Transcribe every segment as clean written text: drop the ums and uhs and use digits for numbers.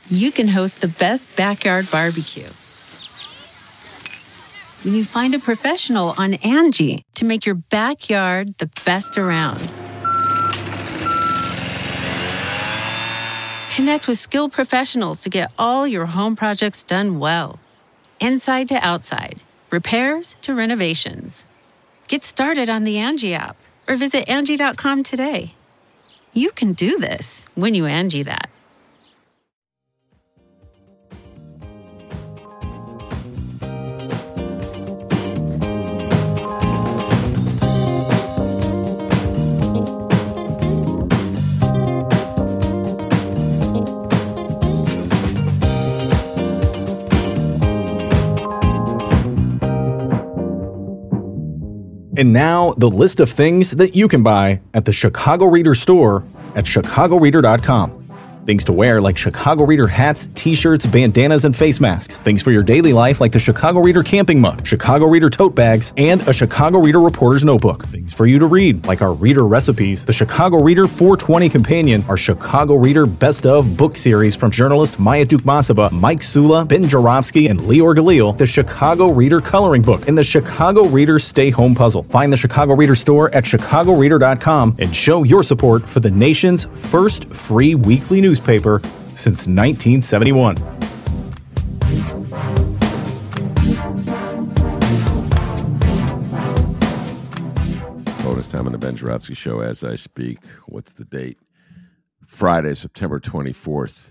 you can host the best backyard barbecue. When you find a professional on Angie to make your backyard the best around. Connect with skilled professionals to get all your home projects done well. Inside to outside, repairs to renovations. Get started on the Angie app or visit Angie.com today. You can do this when you Angie that. And now, the list of things that you can buy at the Chicago Reader store at chicagoreader.com. Things to wear like Chicago Reader hats, t-shirts, bandanas, and face masks. Things for your daily life like the Chicago Reader camping mug, Chicago Reader tote bags, and a Chicago Reader reporter's notebook. Things for you to read like our Reader recipes, the Chicago Reader 420 Companion, our Chicago Reader Best of book series from journalists Maya Dukmasova, Mike Sula, Ben Jarofsky, and Lior Galil, the Chicago Reader coloring book, and the Chicago Reader Stay Home Puzzle. Find the Chicago Reader store at chicagoreader.com and show your support for the nation's first free weekly newspaper since 1971. Bonus time on the Ben Jarofsky Show as I speak. What's the date? Friday, September 24th,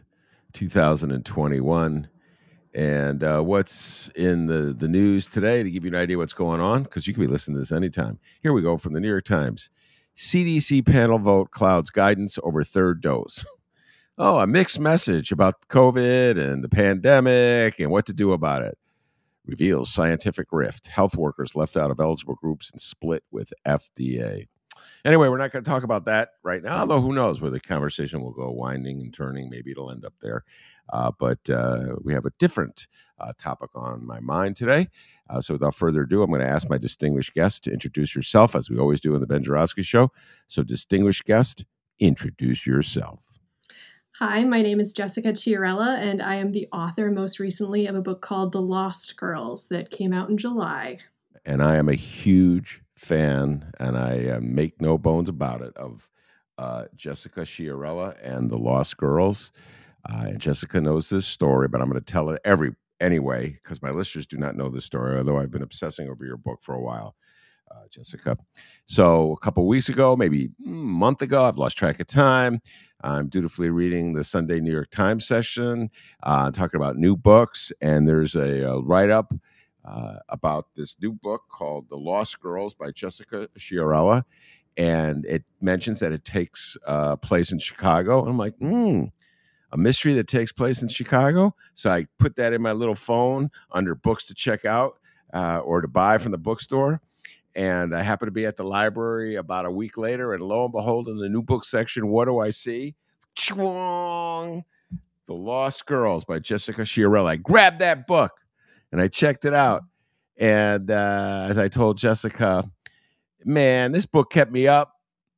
2021. And what's in the news today to give you an idea what's going on? Because you can be listening to this anytime. Here we go from the New York Times. CDC panel vote clouds guidance over third dose. Oh, a mixed message about COVID and the pandemic and what to do about it. Reveals scientific rift. Health workers left out of eligible groups and split with FDA. Anyway, we're not going to talk about that right now, although who knows where the conversation will go, winding and turning. Maybe it'll end up there. But we have a different topic on my mind today. So without further ado, I'm going to ask my distinguished guest to introduce yourself, as we always do in the Ben Jarofsky Show. So distinguished guest, introduce yourself. Hi, my name is Jessica Chiarella, and I am the author most recently of a book called The Lost Girls that came out in July. And I am a huge fan, and I make no bones about it, of Jessica Chiarella and The Lost Girls. And Jessica knows this story, but I'm going to tell it anyway, because my listeners do not know this story, although I've been obsessing over your book for a while, Jessica. So a couple of weeks ago, maybe a month ago, I've lost track of time, I'm dutifully reading the Sunday New York Times section, talking about new books, and there's a write-up about this new book called The Lost Girls by Jessica Chiarella, and it mentions that it takes place in Chicago. And I'm like, a mystery that takes place in Chicago? So I put that in my little phone under books to check out or to buy from the bookstore. And I happened to be at the library about a week later, and lo and behold, in the new book section, what do I see? Chwong! The Lost Girls by Jessica Chiarella. I grabbed that book, and I checked it out. And as I told Jessica, man, this book kept me up.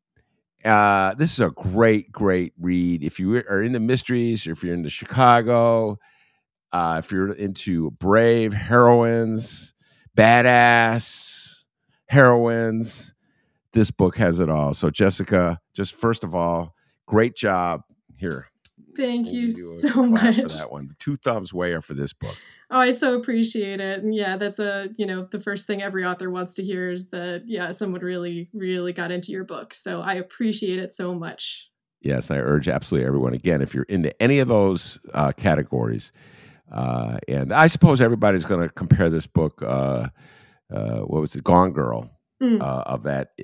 This is a great, great read. If you are into mysteries, or if you're into Chicago, if you're into brave heroines, badass heroines, this book has it all. So Jessica, just first of all, great job. Here. Thank you so much for that one. 2 thumbs way up for this book. Oh, I so appreciate it. And yeah, that's the first thing every author wants to hear is that, someone really, really got into your book. So I appreciate it so much. Yes, I urge absolutely everyone, again, if you're into any of those categories, and I suppose everybody's going to compare this book, what was it, Gone Girl, of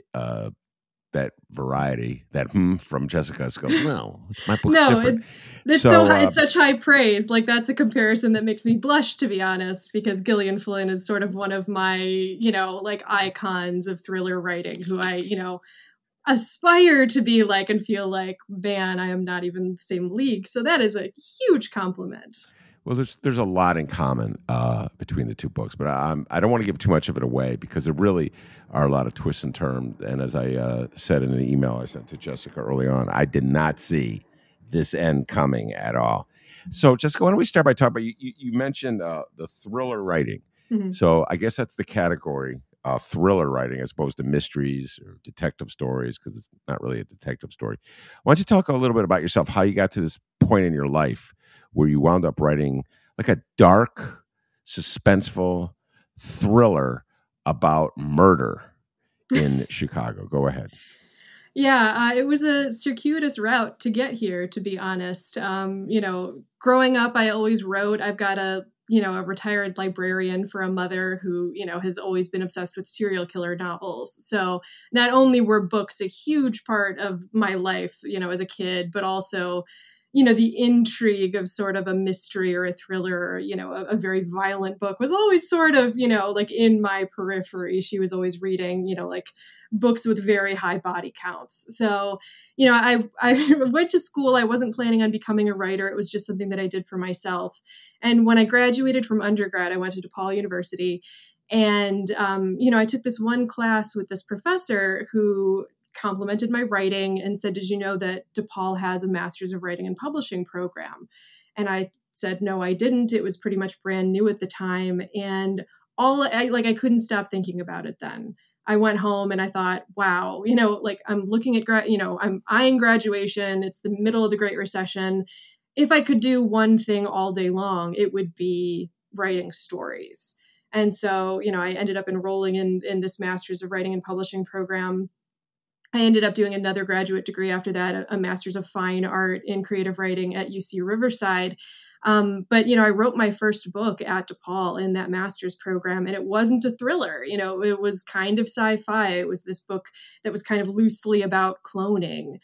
that variety, that from Jessica's goes, no, my book's different. It's it's such high praise. Like, that's a comparison that makes me blush, to be honest, because Gillian Flynn is sort of one of my, icons of thriller writing, who I, aspire to be like and feel like, man, I am not even the same league. So that is a huge compliment. Well, there's a lot in common between the two books, but I don't want to give too much of it away because there really are a lot of twists and turns. And as I said in an email I sent to Jessica early on, I did not see this end coming at all. So, Jessica, why don't we start by talking about you mentioned the thriller writing. Mm-hmm. So, I guess that's the category, thriller writing, as opposed to mysteries or detective stories, because it's not really a detective story. Why don't you talk a little bit about yourself, how you got to this point in your life where you wound up writing like a dark, suspenseful thriller about murder in Chicago? Go ahead. Yeah, it was a circuitous route to get here, to be honest. Growing up, I always wrote. I've got a retired librarian for a mother who, has always been obsessed with serial killer novels. So not only were books a huge part of my life, as a kid, but also, the intrigue of sort of a mystery or a thriller, or, a very violent book was always sort of, like in my periphery. She was always reading, like books with very high body counts. So, I went to school. I wasn't planning on becoming a writer. It was just something that I did for myself. And when I graduated from undergrad, I went to DePaul University. And, I took this one class with this professor who complimented my writing and said, "Did you know that DePaul has a Master's of Writing and Publishing program?" And I said, "No, I didn't." It was pretty much brand new at the time. And I couldn't stop thinking about it then. I went home and I thought, wow, I'm looking at, I'm eyeing graduation. It's the middle of the Great Recession. If I could do one thing all day long, it would be writing stories. And so, I ended up enrolling in this Master's of Writing and Publishing program. I ended up doing another graduate degree after that, a Master's of Fine Art in Creative Writing at UC Riverside. But, I wrote my first book at DePaul in that master's program, and it wasn't a thriller. It was kind of sci-fi. It was this book that was kind of loosely about cloning.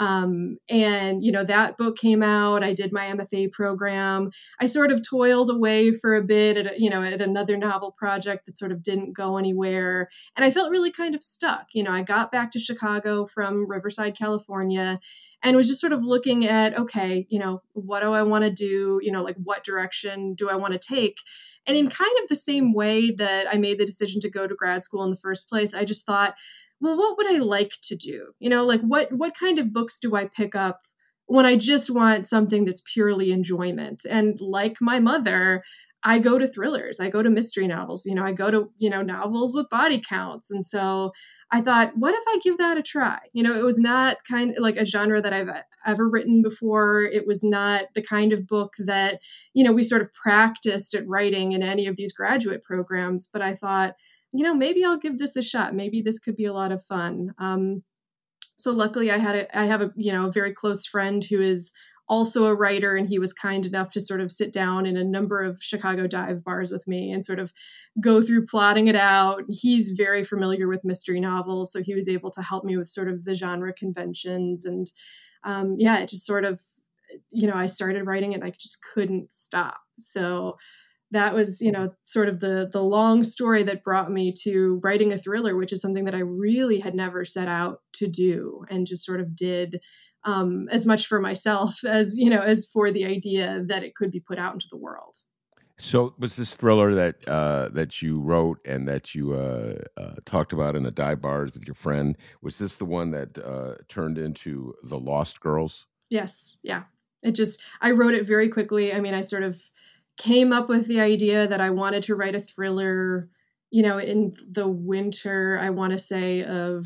That book came out. I did my MFA program. I sort of toiled away for a bit at another novel project that sort of didn't go anywhere. And I felt really kind of stuck. I got back to Chicago from Riverside, California, and was just sort of looking at, okay, what do I want to do? Like what direction do I want to take? And in kind of the same way that I made the decision to go to grad school in the first place, I just thought, well, what would I like to do? Like what kind of books do I pick up when I just want something that's purely enjoyment? And like my mother, I go to thrillers, I go to mystery novels, I go to, novels with body counts. And so I thought, what if I give that a try? It was not kind of like a genre that I've ever written before. It was not the kind of book that, we sort of practiced at writing in any of these graduate programs. But I thought, maybe I'll give this a shot. Maybe this could be a lot of fun. So luckily I have a very close friend who is also a writer, and he was kind enough to sort of sit down in a number of Chicago dive bars with me and sort of go through plotting it out. He's very familiar with mystery novels, so he was able to help me with sort of the genre conventions. And it just sort of, I started writing it and I just couldn't stop. So that was, sort of the long story that brought me to writing a thriller, which is something that I really had never set out to do, and just sort of did as much for myself as, as for the idea that it could be put out into the world. So was this thriller that you wrote and that you talked about in the dive bars with your friend, was this the one that turned into The Lost Girls? Yes. Yeah. I wrote it very quickly. I mean, I sort of came up with the idea that I wanted to write a thriller, in the winter, I want to say of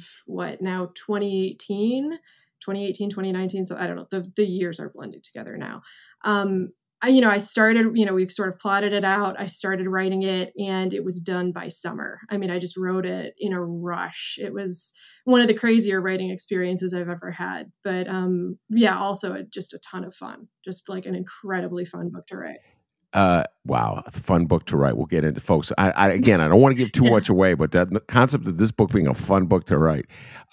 2018, 2019. So I don't know, the years are blended together now. I started, we've sort of plotted it out. I started writing it and it was done by summer. I mean, I just wrote it in a rush. It was one of the crazier writing experiences I've ever had. But also just a ton of fun, just like an incredibly fun book to write. Wow, a fun book to write. We'll get into, folks. I don't want to give too much away, but the concept of this book being a fun book to write.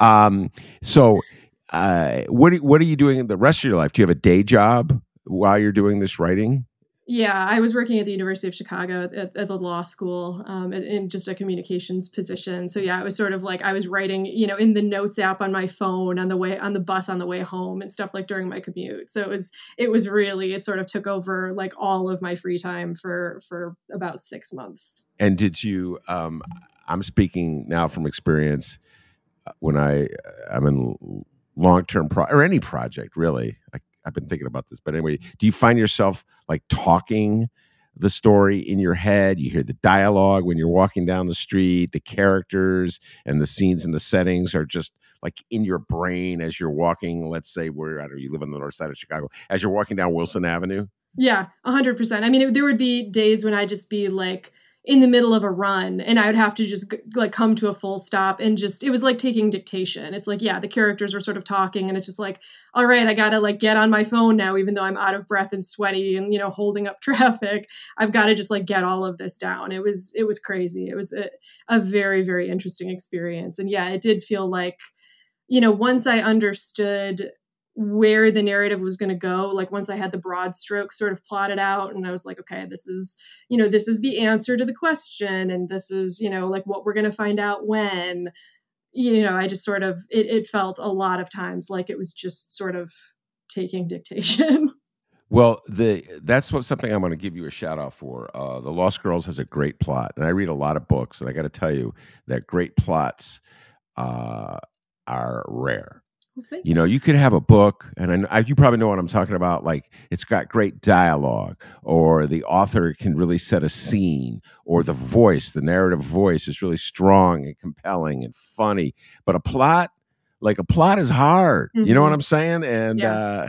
So what are you doing the rest of your life? Do you have a day job while you're doing this writing? Yeah, I was working at the University of Chicago at the law school in just a communications position. So yeah, it was sort of like I was writing, in the notes app on my phone on the bus on the way home and stuff, like during my commute. So it sort of took over like all of my free time for about 6 months. And did you? I'm speaking now from experience. When I'm in long-term or any project really, I've been thinking about this, but anyway, do you find yourself like talking the story in your head? You hear the dialogue when you're walking down the street, the characters and the scenes and the settings are just like in your brain as you're walking. Let's say you live on the north side of Chicago, as you're walking down Wilson Avenue. Yeah, 100%. I mean, there would be days when I'd just be like in the middle of a run and I would have to just like come to a full stop and just, it was like taking dictation. It's like, yeah, the characters were sort of talking and it's just like, all right, I got to like get on my phone now, even though I'm out of breath and sweaty and, holding up traffic. I've got to just like get all of this down. It was crazy. It was a very, very interesting experience. And yeah, it did feel like, once I understood where the narrative was going to go, like once I had the broad strokes sort of plotted out and I was like, okay, this is the answer to the question. And this is, like what we're going to find out when, I just sort of, it felt a lot of times like it was just sort of taking dictation. Well, that's something I'm going to give you a shout out for. The Lost Girls has a great plot, and I read a lot of books, and I got to tell you that great plots are rare. You could have a book, and you probably know what I'm talking about. Like it's got great dialogue, or the author can really set a scene, or the narrative voice is really strong and compelling and funny. But a plot is hard. Mm-hmm. You know what I'm saying? And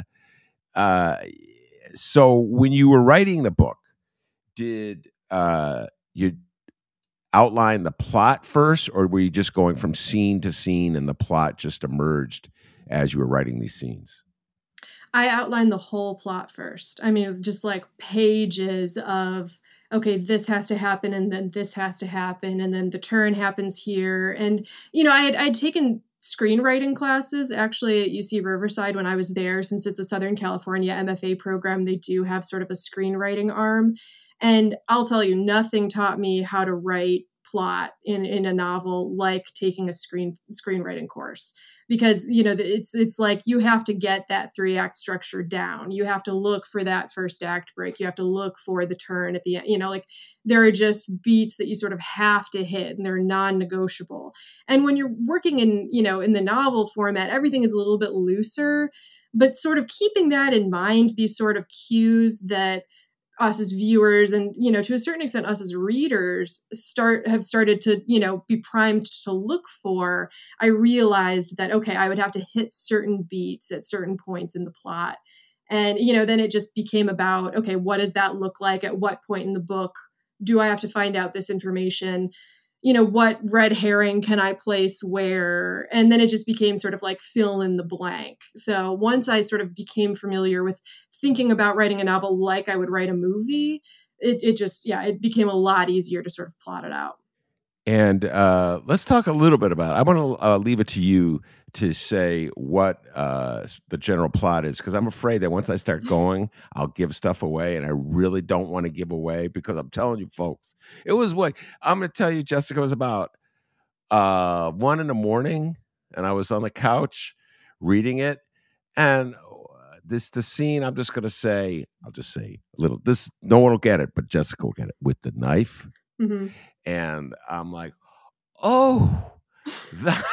so when you were writing the book, did you outline the plot first, or were you just going from scene to scene and the plot just emerged as you were writing these scenes? I outlined the whole plot first. I mean, just like pages of, okay, this has to happen and then this has to happen and then the turn happens here. And, I'd taken screenwriting classes actually at UC Riverside when I was there. Since it's a Southern California MFA program, they do have sort of a screenwriting arm. And I'll tell you, nothing taught me how to write plot in a novel like taking a screenwriting course, because it's like you have to get that 3-act structure down. You have to look for that first act break. You have to look for the turn at the end. Like there are just beats that you sort of have to hit, and they're non-negotiable. And when you're working in in the novel format, everything is a little bit looser, but sort of keeping that in mind, these sort of cues that us as viewers and, to a certain extent, us as readers have started to, be primed to look for, I realized that, okay, I would have to hit certain beats at certain points in the plot. And, then it just became about, okay, what does that look like? At what point in the book do I have to find out this information? What red herring can I place where? And then it just became sort of like fill in the blank. So once I sort of became familiar with thinking about writing a novel like I would write a movie, it became a lot easier to sort of plot it out. And let's talk a little bit about it. I want to leave it to you to say what the general plot is, because I'm afraid that once I start going, I'll give stuff away, and I really don't want to give away, because I'm telling you, folks, it was what I'm going to tell you, Jessica, it was about 1 a.m, and I was on the couch reading it, and the scene, I'll just say a little, no one will get it, but Jessica will get it, with the knife. Mm-hmm. And I'm like, oh, that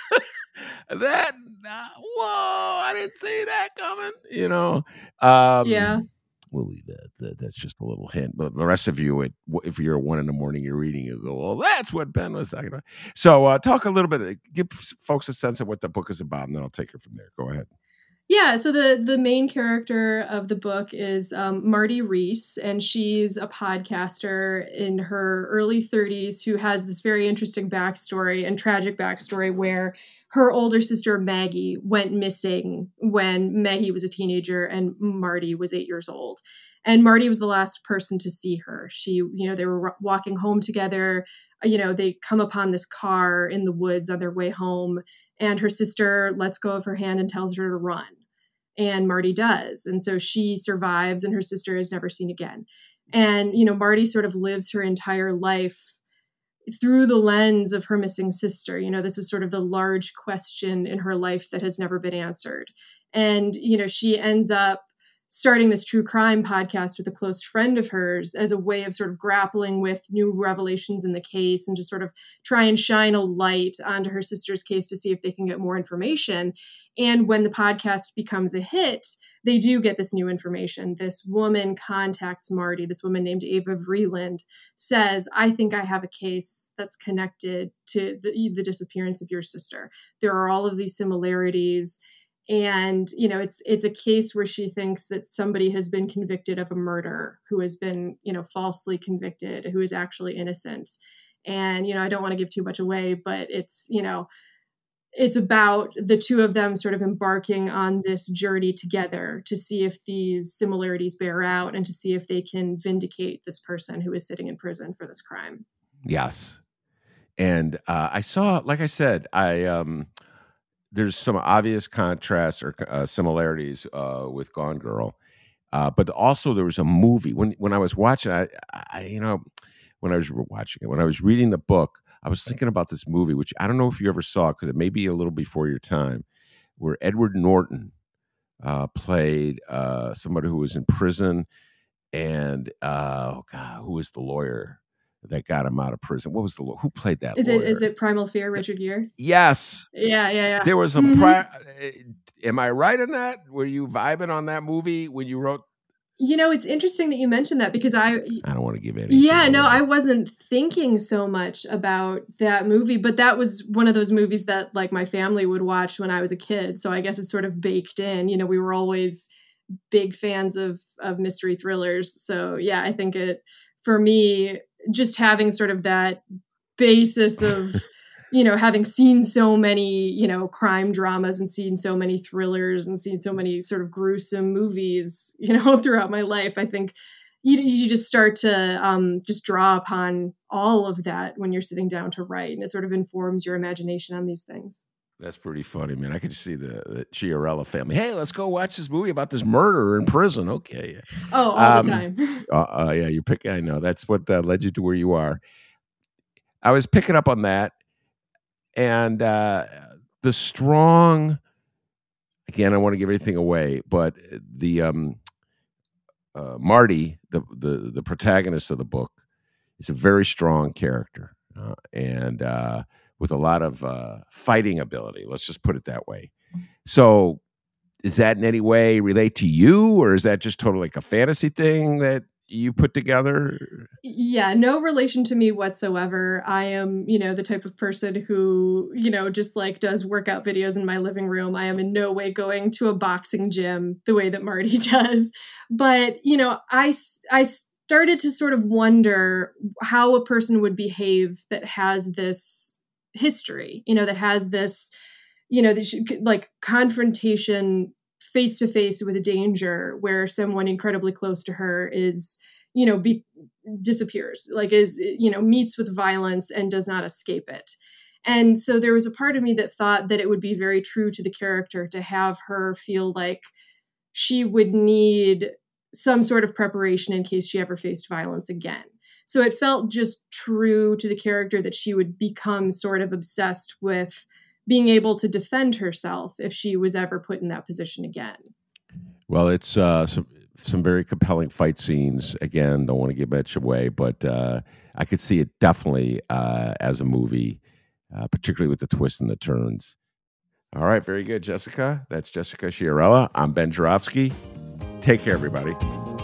whoa, I didn't see that coming, yeah. We'll leave that. That's just a little hint. But the rest of you, if you're at 1 a.m, you're reading, you go, well, that's what Ben was talking about. So talk a little bit, give folks a sense of what the book is about, and then I'll take it from there. Go ahead. Yeah, so the main character of the book is Marty Reese, and she's a podcaster in her early 30s who has this very interesting backstory and tragic backstory where her older sister Maggie went missing when Maggie was a teenager and Marty was 8 years old. And Marty was the last person to see her. She, they were walking home together. They come upon this car in the woods on their way home, and her sister lets go of her hand and tells her to run. And Marty does. And so she survives, and her sister is never seen again. And, Marty sort of lives her entire life through the lens of her missing sister. This is sort of the large question in her life that has never been answered. And, she ends up starting this true crime podcast with a close friend of hers as a way of sort of grappling with new revelations in the case and just sort of try and shine a light onto her sister's case to see if they can get more information. And when the podcast becomes a hit, they do get this new information. This woman contacts Marty, this woman named Ava Vreeland, says, I think I have a case that's connected to the disappearance of your sister. There are all of these similarities. And, it's a case where she thinks that somebody has been convicted of a murder, who has been, falsely convicted, who is actually innocent. And, I don't want to give too much away, but it's about the two of them sort of embarking on this journey together to see if these similarities bear out and to see if they can vindicate this person who is sitting in prison for this crime. Yes. And I saw, like I said, there's some obvious contrasts or similarities with Gone Girl. But also there was a movie when I was watching when I was reading the book, I was thinking about this movie, which I don't know if you ever saw, because it may be a little before your time, where Edward Norton played somebody who was in prison, and who was the lawyer that got him out of prison? What was who played that lawyer? Is it Primal Fear, Richard Gere? Yes. Yeah. There was am I right in that? Were you vibing on that movie when you wrote? It's interesting that you mentioned that, because I don't want to give anything. Yeah, no, I wasn't thinking so much about that movie, but that was one of those movies that like my family would watch when I was a kid. So I guess it's sort of baked in. We were always big fans of mystery thrillers. So yeah, I think for me, just having sort of that basis of having seen so many, crime dramas and seen so many thrillers and seen so many sort of gruesome movies, throughout my life, I think you just start to just draw upon all of that when you're sitting down to write, and it sort of informs your imagination on these things. That's pretty funny, man. I could see the Chiarella family. Hey, let's go watch this movie about this murderer in prison. Okay. Oh, all the time. Yeah, you're picking. I know that's what led you to where you are. I was picking up on that, and the strong. Again, I want to give anything away, but the Marty, the protagonist of the book, is a very strong character, and with a lot of fighting ability. Let's just put it that way. So, does that in any way relate to you, or is that just totally like a fantasy thing that you put together? Yeah, no relation to me whatsoever. I am, the type of person who, just like does workout videos in my living room. I am in no way going to a boxing gym the way that Marty does. But, I started to sort of wonder how a person would behave that has this history, that has this, this like confrontation face to face with danger, where someone incredibly close to her is, disappears, like meets with violence and does not escape it. And so there was a part of me that thought that it would be very true to the character to have her feel like she would need some sort of preparation in case she ever faced violence again. So it felt just true to the character that she would become sort of obsessed with being able to defend herself if she was ever put in that position again. Well, it's some very compelling fight scenes. Again, don't want to give much away, but I could see it definitely as a movie, particularly with the twists and the turns. All right, very good, Jessica. That's Jessica Chiarella. I'm Ben Joravsky. Take care, everybody.